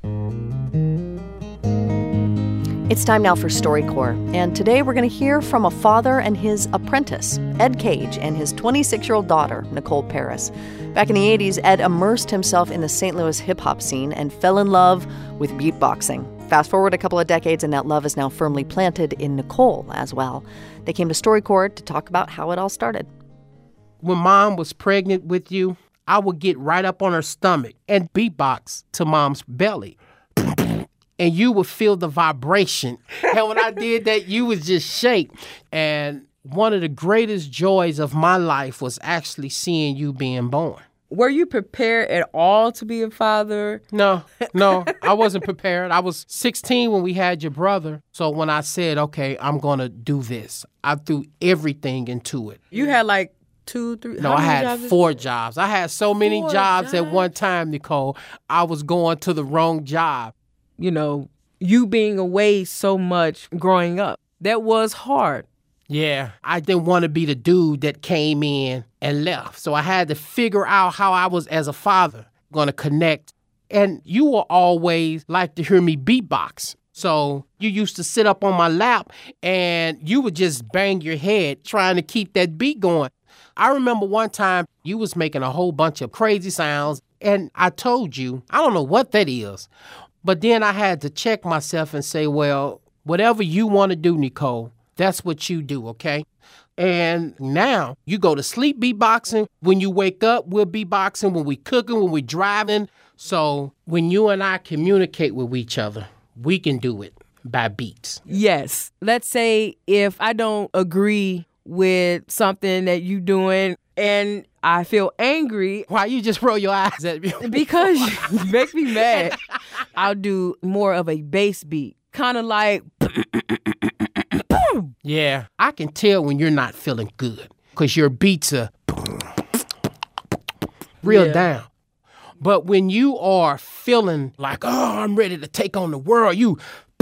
It's time now for StoryCorps, and today we're going to hear from a father and his apprentice, Ed Cage, and his 26-year-old daughter, Nicole Paris. Back in the 80s, Ed immersed himself in the St. Louis hip-hop scene and fell in love with beatboxing. Fast forward a couple of decades, and that love is now firmly planted in Nicole as well. They came to StoryCorps to talk about how it all started. When Mom was pregnant with you, I would get right up on her stomach and beatbox to Mom's belly. And you would feel the vibration. And when I did that, you would just shake. And one of the greatest joys of my life was actually seeing you being born. Were you prepared at all to be a father? No, I wasn't prepared. I was 16 when we had your brother. So when I said, okay, I'm going to do this, I threw everything into it. You had like 2, 3? No, I had 4 jobs. I had so many jobs at one time, Nicole. I was going to the wrong job. You know, you being away so much growing up, that was hard. Yeah, I didn't want to be the dude that came in and left. So I had to figure out how I was, as a father, going to connect. And you will always like to hear me beatbox. So you used to sit up on my lap and you would just bang your head trying to keep that beat going. I remember one time you was making a whole bunch of crazy sounds. And I told you, I don't know what that is. But then I had to check myself and say, well, whatever you want to do, Nicole, that's what you do, okay? And now you go to sleep beatboxing. When you wake up, we're beatboxing. When we cooking, when we driving. So when you and I communicate with each other, we can do it by beats. Yes. Let's say if I don't agree with something that you doing and I feel angry. Why you just roll your eyes at me? Because you make me mad. I'll do more of a bass beat. Kind of like... Yeah, I can tell when you're not feeling good because your beats are real down. But when you are feeling like, oh, I'm ready to take on the world, you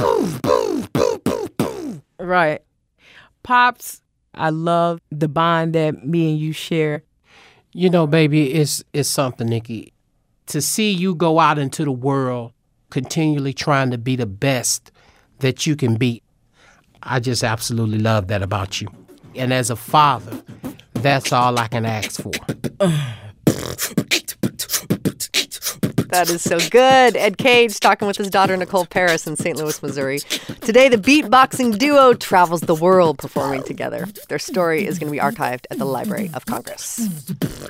Right. Pops, I love the bond that me and you share. You know, baby, it's something, Nikki. To see you go out into the world continually trying to be the best that you can be, I just absolutely love that about you. And as a father, that's all I can ask for. That is so good. Ed Cage talking with his daughter, Nicole Paris, in St. Louis, Missouri. Today, the beatboxing duo travels the world performing together. Their story is going to be archived at the Library of Congress.